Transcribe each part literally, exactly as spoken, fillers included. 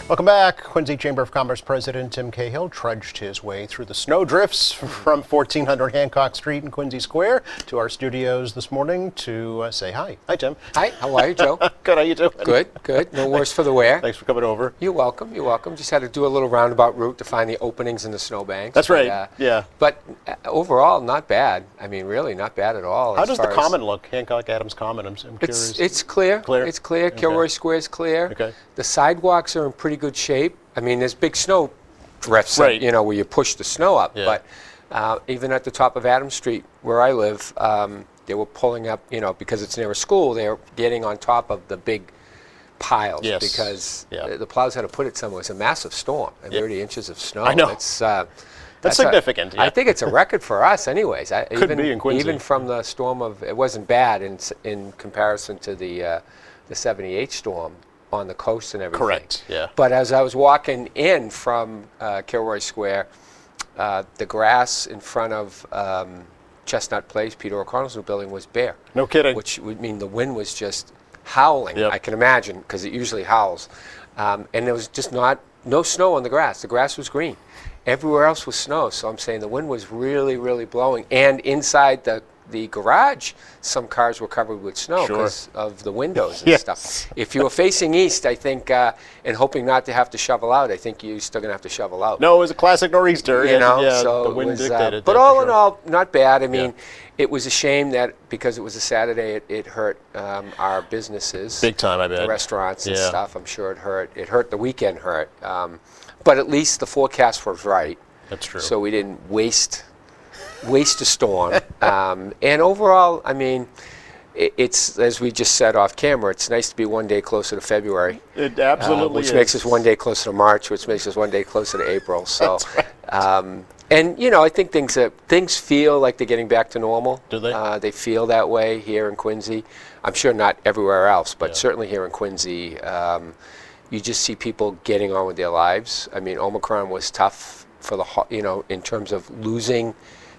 Welcome back. Quincy Chamber of Commerce President Tim Cahill trudged his way through the snow drifts from fourteen hundred Hancock Street in Quincy Square to our studios this morning to uh, say hi. Hi, Tim. Hi, how are you, Joe? Good, how you doing? Good, good. No worse for the wear. Thanks for coming over. You're welcome, you're welcome. Just had to do a little roundabout route to find the openings in the snowbanks. That's right, but, uh, yeah. But uh, overall, not bad. I mean, really, not bad at all. How as does the far as- Common look, Hancock Adams Common? I'm, I'm curious. It's, it's clear. Clear? It's clear. Okay. Kilroy Square's clear. Okay. The sidewalks are in pretty good shape. I mean, there's big snow drifts, Right. you know, where you push the snow up. Yeah. But uh, even at the top of Adams Street, where I live, um, they were pulling up, you know, because it's near a school, they were getting on top of the big piles Yes. because Yeah. the, the plows had to put it somewhere. It's a massive storm, and Yeah. thirty inches of snow. I know. It's, uh, That's a- significant, yeah. I think it's a record for us, anyways. I, Could even, be in Quincy. Even from the storm of, it wasn't bad in s- in comparison to the uh, the seventy-eight storm on the coast and everything. Correct, yeah. But as I was walking in from uh, Kilroy Square, uh, the grass in front of um, Chestnut Place, Peter O'Connell's new building, was bare. No kidding. Which would mean the wind was just howling, Yep. I can imagine, because it usually howls. Um, and there was just not, no snow on the grass. The grass was green. Everywhere else was snow, so I'm saying the wind was really, really blowing. And inside the the garage, some cars were covered with snow Sure. because of the windows and Yes. stuff. If you were facing east, I think, uh, and hoping not to have to shovel out, I think you're still going to have to shovel out. No, it was a classic nor'easter. You know, yeah, so the it wind was, uh, dictated. but that all for in sure. all, not bad. I mean, Yeah. it was a shame that because it was a Saturday, it, it hurt um, our businesses. Big time, I bet. The restaurants and Yeah. stuff. I'm sure it hurt. It hurt the weekend hurt. Um, but at least the forecast was right. That's true. So we didn't waste waste a storm. um, and overall, I mean, it, it's, as we just said off camera, it's nice to be one day closer to February. It uh, absolutely which is. makes us one day closer to March, which makes us one day closer to April. So, um, and you know, I think things that things feel like they're getting back to normal. Do they? Uh, they feel that way here in Quincy. I'm sure not everywhere else, but Yeah. certainly here in Quincy, um, you just see people getting on with their lives. I mean, Omicron was tough for the ho- you know, in terms of losing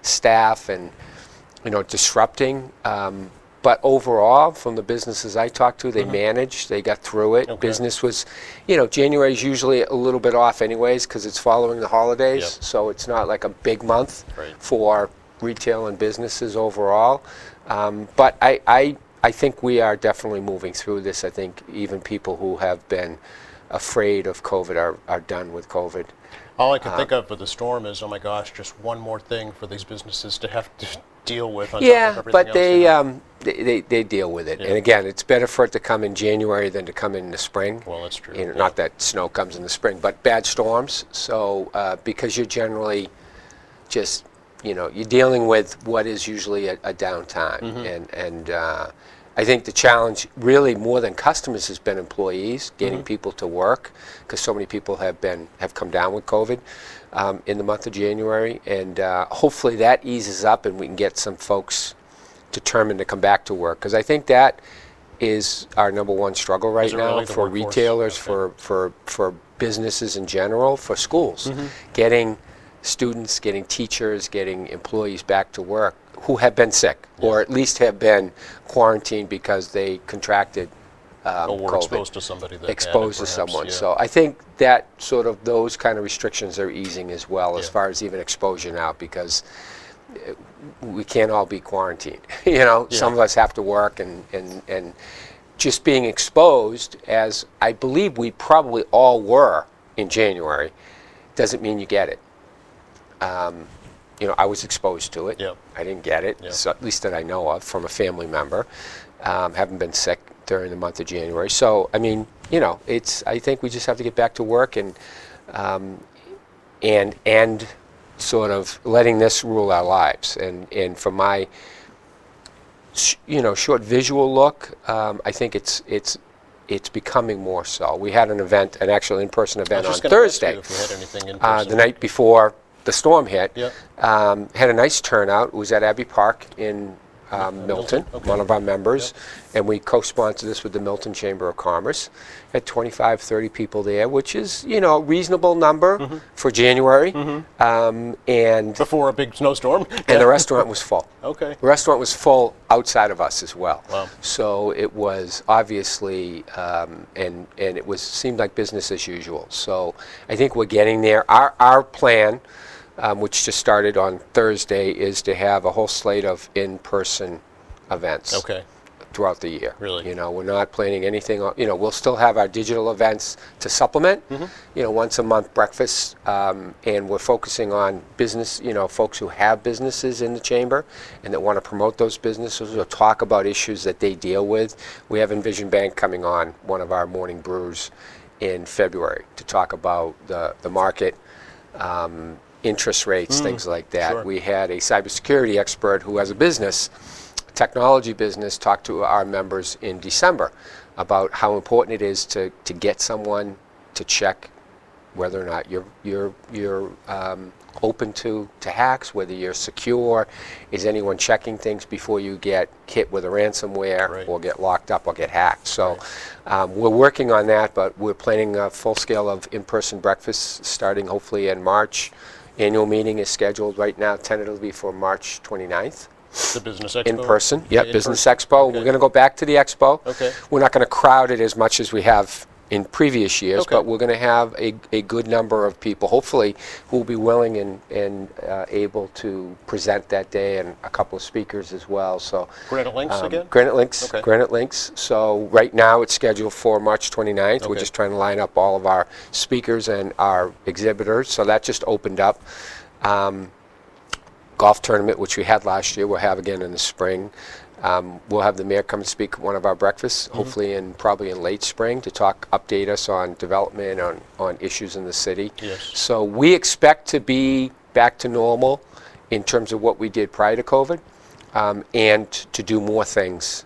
staff and you know disrupting. Um, But overall, from the businesses I talked to, they managed, they got through it. Okay. Business was, you know, January is usually a little bit off anyways because it's following the holidays. Yep. So it's not like a big month Right. for retail and businesses overall. Um, but I, I, I think we are definitely moving through this. I think even people who have been afraid of COVID are, are done with COVID. All I can think of with the storm is, oh my gosh, just one more thing for these businesses to have to deal with on top of Yeah, everything but else, they, you know? um, they, they they deal with it. Yeah. And again, it's better for it to come in January than to come in the spring. Well, that's true. You know, yeah. not that snow comes in the spring, but bad storms. So uh, because you're generally just, you know, you're dealing with what is usually a, a downtime. Mm-hmm. And, and uh, I think the challenge really more than customers has been employees, getting Mm-hmm. people to work, because so many people have been, have come down with COVID um, in the month of January. And uh, hopefully that eases up and we can get some folks determined to come back to work. Because I think that is our number one struggle right it now really, the for workforce? retailers, Okay. for, for, for businesses in general, for schools. Mm-hmm. Getting students, getting teachers, getting employees back to work who have been sick or at least have been quarantined because they contracted um, Or were COVID. exposed to somebody that had it, Exposed to perhaps, someone. yeah. So I think that sort of those kind of restrictions are easing as well as Yeah. far as even exposure now because uh, we can't all be quarantined. you know, Yeah. some of us have to work and, and, and just being exposed, as I believe we probably all were in January, doesn't mean you get it. Um, you know, I was exposed to it. Yep. I didn't get it, Yep. so at least that I know of, from a family member. Um, haven't been sick during the month of January. So, I mean, you know, it's. I think we just have to get back to work and um, and and sort of letting this rule our lives. And and from my sh- you know short visual look, um, I think it's it's it's becoming more so. We had an event, an actual in-person I was event on just gonna ask you Thursday, if we had anything in uh, person. the night before the storm hit. Yep. Um, had a nice turnout. It was at Abbey Park in um, Milton, okay. one of our members, Yep. and we co-sponsored this with the Milton Chamber of Commerce. Had twenty-five, thirty people there, which is, you know, a reasonable number mm-hmm. for January. Mm-hmm. um, and Before a big snowstorm. And the restaurant was full. Okay. The restaurant was full outside of us as well. Wow. So it was obviously, um, and and it was seemed like business as usual. So I think we're getting there. Our our plan, um, which just started on Thursday, is to have a whole slate of in-person events. Okay. Throughout the year. Really? You know, we're not planning anything, on- you know, we'll still have our digital events to supplement, Mm-hmm. you know, once a month breakfast, um, and we're focusing on business, you know, folks who have businesses in the chamber and that want to promote those businesses or talk about issues that they deal with. We have Envision Bank coming on, one of our morning brews, in February to talk about the, the market, um, interest rates, Mm, things like that. sure. We had a cybersecurity expert who has a business, technology business, talk to our members in December about how important it is to, to get someone to check whether or not you're you're you're um, open to, to hacks, whether you're secure. Is anyone checking things before you get hit with a ransomware Right. or get locked up or get hacked? So um, we're working on that, but we're planning a full scale of in-person breakfasts starting hopefully in March. Annual meeting is scheduled right now tentatively for March twenty-ninth. The business expo? In person, yep, In Business person? Expo. Okay. We're going to go back to the expo. Okay. We're not going to crowd it as much as we have in previous years, Okay. but we're going to have a, a good number of people, hopefully, who will be willing and, and uh, able to present that day, and a couple of speakers as well. So Granite Links um, again? Granite Links, Okay. Granite Links. So right now it's scheduled for March twenty-ninth. We're Okay. just trying to line up all of our speakers and our exhibitors. So that just opened up. Um, golf tournament, which we had last year, we'll have again in the spring. Um, we'll have the mayor come and speak at one of our breakfasts, Mm-hmm. hopefully in probably in late spring, to talk, update us on development, on, on issues in the city. Yes. So we expect to be back to normal in terms of what we did prior to COVID, um, and to do more things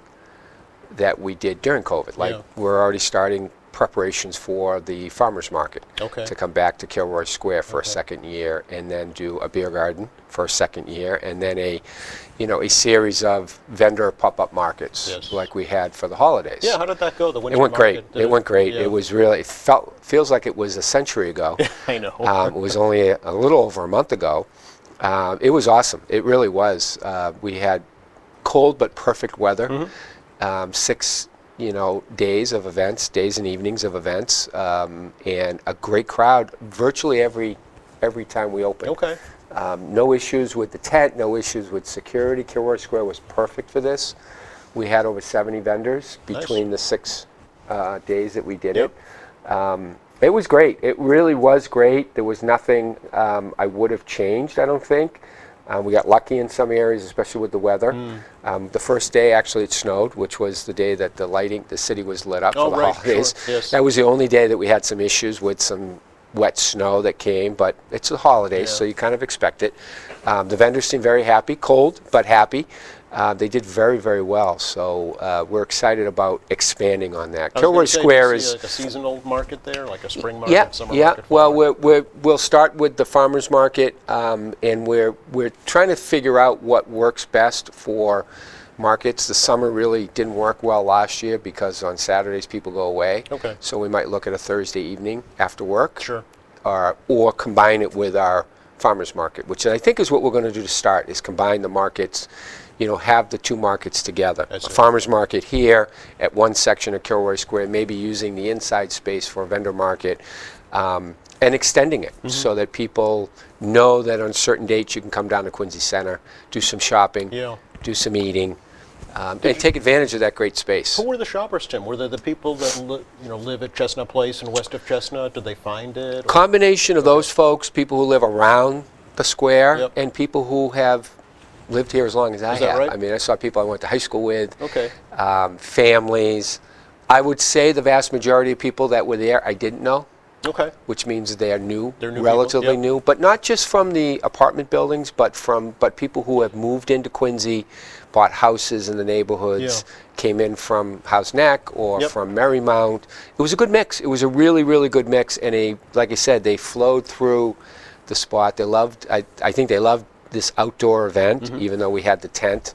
that we did during COVID. Like Yeah. we're already starting preparations for the farmers market Okay. to come back to Kilroy Square for Okay. a second year, and then do a beer garden for a second year, and then a, you know, a series of vendor pop-up markets Yes. like we had for the holidays. Yeah, how did that go? The Winter It went great. Market, did It went great. yeah. It was really, it felt, feels like it was a century ago. I know. Um, it was only a, a little over a month ago. Um, it was awesome. It really was. Uh, we had cold but perfect weather. Mm-hmm. Um, six, you know, days of events, days and evenings of events, um, and a great crowd virtually every every time we opened. Okay. Um, no issues with the tent, no issues with security. Kilroy Square was perfect for this. We had over seventy vendors Nice. between the six uh, days that we did Yep. it. Um, it was great. It really was great. There was nothing um, I would have changed, I don't think. Uh, we got lucky in some areas, especially with the weather. Mm. Um, the first day, actually, it snowed, which was the day that the lighting, the city was lit up Oh, for the right, holidays. sure, yes. That was the only day that we had some issues with some wet snow that came, but it's the holidays, Yeah. so you kind of expect it. Um, the vendors seemed very happy, cold, but happy. Uh, they did very, very well, so uh, we're excited about expanding on that. I was Kilroy gonna say, Square do you is... see like a seasonal market there, like a spring market, Yeah, summer yeah. market? fall Well, market? we're, we're, we'll start with the farmers market, um, and we're we're trying to figure out what works best for markets. The summer really didn't work well last year because on Saturdays people go away. Okay. So we might look at a Thursday evening after work, Sure. or or combine it with our farmers market, which I think is what we're going to do to start. Is combine the markets. You know, have the two markets together. I A see. farmer's market here at one section of Kilroy Square, maybe using the inside space for a vendor market, um, and extending it so that people know that on certain dates you can come down to Quincy Center, do some shopping, Yeah. do some eating, um, and take advantage of that great space. Who were the shoppers, Tim? Were they the people that li- you know live at Chestnut Place and west of Chestnut? Did they find it? or- Combination of those folks, people who live around the square, Yep. and people who have lived here as long as I Is that have. right? I mean, I saw people I went to high school with. Okay. um, families. I would say the vast majority of people that were there I didn't know, Okay. which means that they are new, They're new people, relatively yep. new, but not just from the apartment buildings, but from but people who have moved into Quincy, bought houses in the neighborhoods, came in from House Neck or Yep. from Marymount. It was a good mix. It was a really, really good mix, and a like I said, they flowed through the spot. They loved. I, I think they loved this outdoor event, Mm-hmm. even though we had the tent.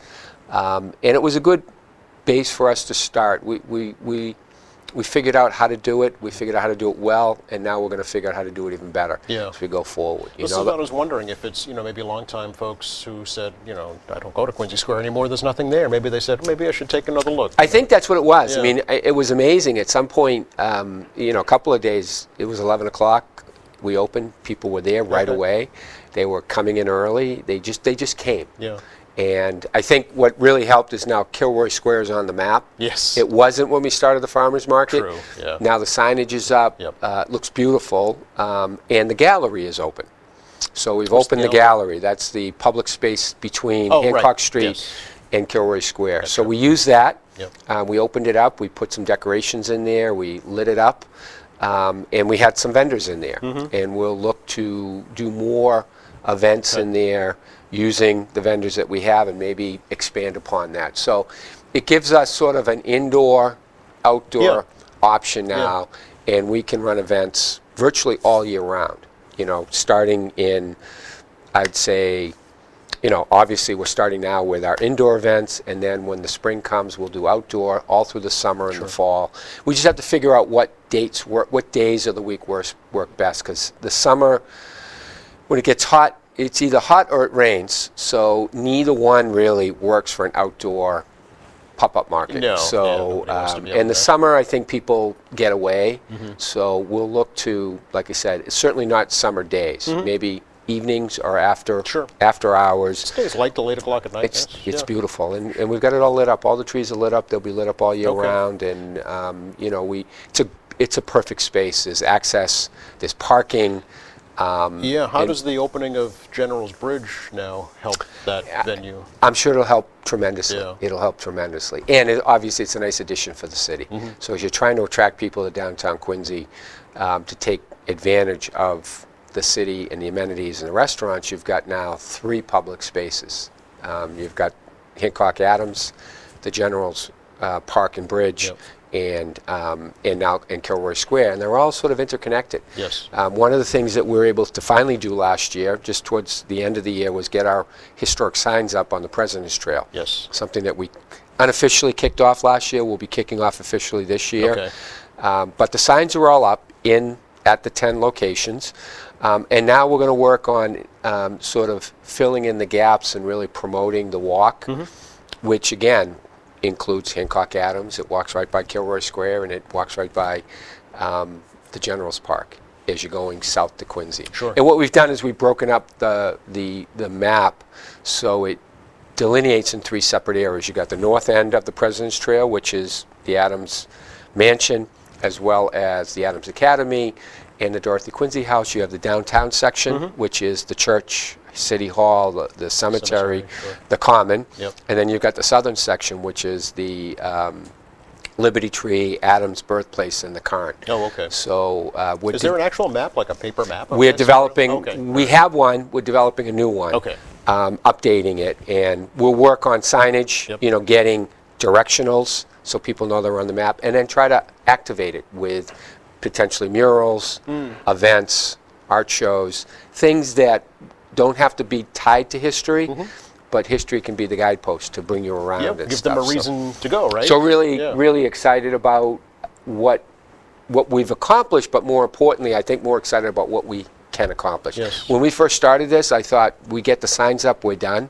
Um, and it was a good base for us to start. We, we, we, we figured out how to do it. We figured out how to do it well, and now we're going to figure out how to do it even better yeah. as we go forward. You this know, is what I was wondering, if it's, you know, maybe longtime folks who said, you know, I don't go to Quincy Square anymore, there's nothing there. Maybe they said, maybe I should take another look. I think that's what it was. Yeah. I mean, I, it was amazing. At some point, um, you know, a couple of days, it was eleven o'clock. We opened. People were there right Okay. away. They were coming in early. They just they just came. Yeah. And I think what really helped is now Kilroy Square is on the map. Yes. It wasn't when we started the farmers market. True, yeah. Now the signage is up. Yep. Uh, it looks beautiful. Um, and the gallery is open. So we've What's opened the the gallery. That's the public space between Oh, right. Hancock Street Yes. and Kilroy Square. So Gotcha. we used that. Yep. Uh, we opened it up. We put some decorations in there. We lit it up. Um, and we had some vendors in there. Mm-hmm. And we'll look to do more events in there using the vendors that we have and maybe expand upon that. So it gives us sort of an indoor, outdoor Yeah. option now, and we can run events virtually all year round. You know, starting in, I'd say, you know, obviously we're starting now with our indoor events, and then when the spring comes, we'll do outdoor all through the summer and the fall. We just have to figure out what dates work, what days of the week work, work best, because the summer, when it gets hot, it's either hot or it rains, so neither one really works for an outdoor pop-up market. No, yeah, So, nobody wants to um, be out in the there. summer, I think people get away, Mm-hmm. so we'll look to, like I said, it's certainly not summer days, maybe evenings or after Mm-hmm. Sure. after hours. Stays light till eight o'clock at night. It's yes. it's Yeah. beautiful, and, and we've got it all lit up. All the trees are lit up. They'll be lit up all year Okay. round, and um, you know, we it's a it's a perfect space. There's access. There's parking. Um, Yeah, how and does the opening of General's Bridge now help that venue? I'm sure it'll help tremendously. Yeah. It'll help tremendously, and it, obviously it's a nice addition for the city. Mm-hmm. So as you're trying to attract people to downtown Quincy um, to take advantage of the city and the amenities and the restaurants, you've got now three public spaces. Um, you've got Hancock Adams, the General's uh, Park and Bridge, Yep. and um, and now and Kilroy Square, and they're all sort of interconnected. Yes. Um, one of the things that we were able to finally do last year, just towards the end of the year, was get our historic signs up on the President's Trail. Yes. Something that we unofficially kicked off last year. We'll be kicking off officially this year. Okay. Um, but the signs are all up in at the ten locations. Um, and now we're going to work on um, sort of filling in the gaps and really promoting the walk, which again includes Hancock Adams. It walks right by Kilroy Square, and it walks right by um, the General's Park as you're going south to Quincy. Sure. And what we've done is we've broken up the, the, the map so it delineates in three separate areas. You've got the north end of the President's Trail, which is the Adams Mansion, as well as the Adams Academy and the Dorothy Quincy House. You have the downtown section, which is the church, City Hall, the, the cemetery, Cemetery, sure. the Common. Yep. And then you've got the southern section, which is the um, Liberty Tree, Adams birthplace, and the Carn. Oh, okay. So uh, we're Is there an actual map, like a paper map? of we're this? developing, Okay. we have one, we're developing a new one. Okay. Um, updating it, and we'll work on signage, Yep. you know, getting directionals so people know they're on the map, and then try to activate it with potentially murals, Hmm. events, art shows, things that don't have to be tied to history, but history can be the guidepost to bring you around Yep, and give stuff. them a So- reason to go, right? so really, Yeah. really excited about what what we've accomplished, but more importantly, I think more excited about what we can accomplish. Yes. When we first started this, I thought we get the signs up, we're done,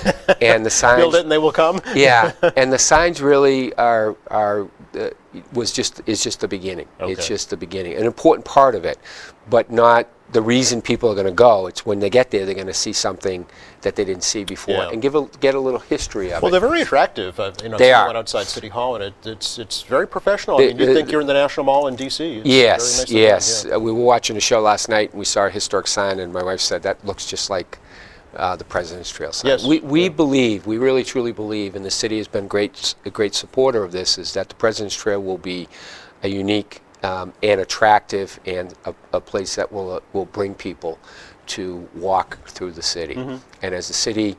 and the signs. Build it and they will come. Yeah, and the signs really are are uh, was just is just the beginning. It's Okay. just the beginning, an important part of it, but not the reason people are going to go. It's when they get there, they're going to see something that they didn't see before, Yeah. and give a, get a little history of Well, it. they're very attractive. Uh, you know, They I are. went outside City Hall, and it, it's it's very professional. They- I mean, you they- think you're in the National Mall in D C. It's Yes, very nicely done, yes. yeah. Uh, we were watching a show last night, and we saw a historic sign, and my wife said that looks just like uh, the President's Trail sign. Yes, We we yeah. believe, we really truly believe, and the city has been great a great supporter of this, is that the President's Trail will be a unique um, and attractive and a, a place that will uh, will bring people to walk through the city. Mm-hmm. And as the city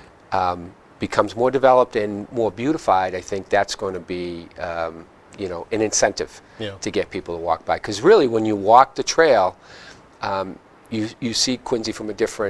um, becomes more developed and more beautified, I think that's going to be um, you know, an incentive Yeah. to get people to walk by. Because really, when you walk the trail, um, you you see Quincy from a different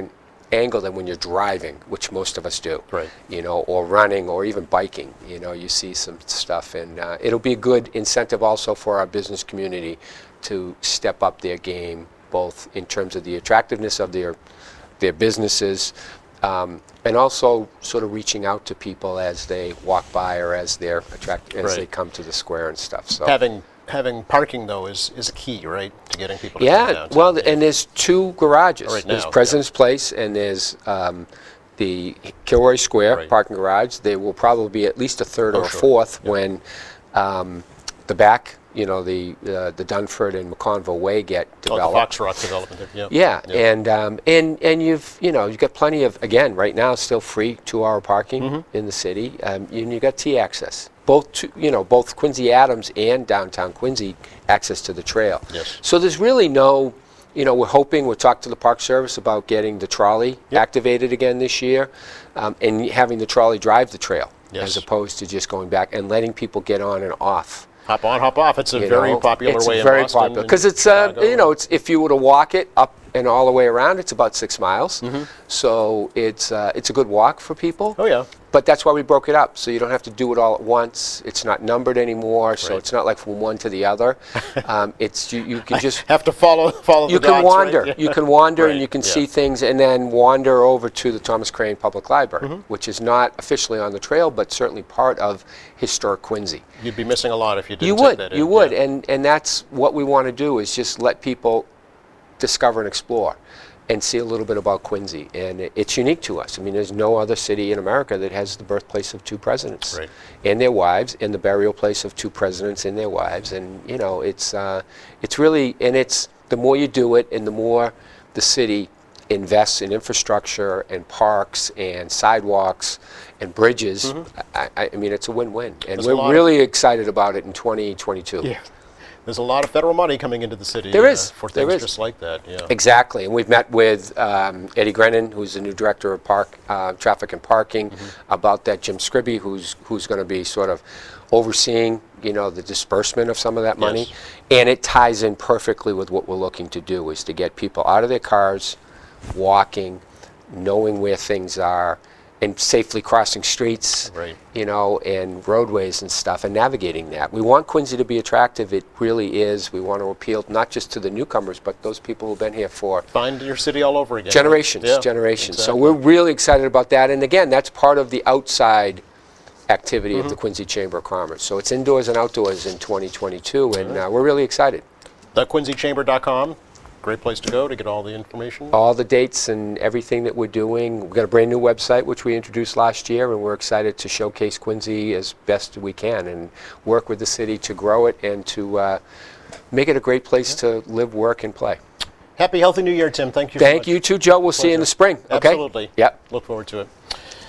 angle than when you're driving, which most of us do. Right. You know, or running, or even biking. You know, you see some stuff, and uh, it'll be a good incentive also for our business community to step up their game, both in terms of the attractiveness of their their businesses, um, and also sort of reaching out to people as they walk by or as they're attract as Right. they come to the square and stuff. So Having having parking though is is a key, right, to getting people to come yeah, downtown. well, and there's two garages. Right there's now, President's Place and there's um, the Kilroy Square Right. parking garage. They will probably be at least a third Oh, or a sure. fourth Yep. when um, the back, you know, the uh, the Dunford and McConville Way get Oh, the developed. Fox Rock development there. Yeah, Yep. and um, and and you've you know you've got plenty of, again, right now still free two-hour parking Mm-hmm. in the city, um, and you got T access, both to, you know both Quincy Adams and downtown Quincy access to the trail. Yes. So there's really no, you know, we're hoping, we'll talk to the Park Service about getting the trolley Yep. activated again this year, um, and having the trolley drive the trail Yes. as opposed to just going back and letting people get on and off. Hop on, hop off. It's a You very know, popular it's way very in Boston. popular and because it's uh, Chicago. you know it's if you were to walk it up and all the way around, it's about six miles. Mm-hmm. So it's uh, it's a good walk for people. Oh yeah. But that's why we broke it up, so you don't have to do it all at once. It's not numbered anymore, so Right. it's not like from one to the other. um, it's you, you can just Have to follow follow you the can dots, right? wander. Yeah. You can wander Right, and you can yeah. see things, and then wander over to the Thomas Crane Public Library, Mm-hmm. which is not officially on the trail, but certainly part of historic Quincy. You'd be missing a lot if you didn't You take would, that in. you would, yeah. and and that's what we want to do is just let people discover and explore, and see a little bit about Quincy, and it- it's unique to us. I mean, there's no other city in America that has the birthplace of two presidents Right. and their wives, and the burial place of two presidents and their wives, and you know, it's uh, it's really, and it's the more you do it, and the more the city invests in infrastructure and parks and sidewalks and bridges. I, I, I mean, it's a win-win, and Mm-hmm. There's a lot we're of- really excited about it in twenty twenty-two. Yeah. There's a lot of federal money coming into the city. There uh, is, for there things is. just like that. Yeah. Exactly, and we've met with um, Eddie Grennan, who's the new director of park uh, traffic and parking, Mm-hmm. about that. Jim Scribby, who's who's going to be sort of overseeing, you know, the disbursement of some of that money, Yes. and it ties in perfectly with what we're looking to do, is to get people out of their cars, walking, knowing where things are, and safely crossing streets, Right. you know, and roadways and stuff, and navigating that. We want Quincy to be attractive. It really is. We want to appeal not just to the newcomers, but those people who've been here for Find your city all over again. generations, Yeah, generations. So exactly. we're really excited about that. And again, that's part of the outside activity of the Quincy Chamber of Commerce. So it's indoors and outdoors in twenty twenty-two, and uh, we're really excited. the quincy chamber dot com. Great place to go to get all the information. All the dates and everything that we're doing. We've got a brand new website, which we introduced last year, and we're excited to showcase Quincy as best we can and work with the city to grow it and to uh, make it a great place to live, work, and play. Happy, healthy New Year, Tim. Thank you so Thank much. you too, Joe. We'll see you in the Pleasure. spring. Okay? Absolutely. Yep. Look forward to it.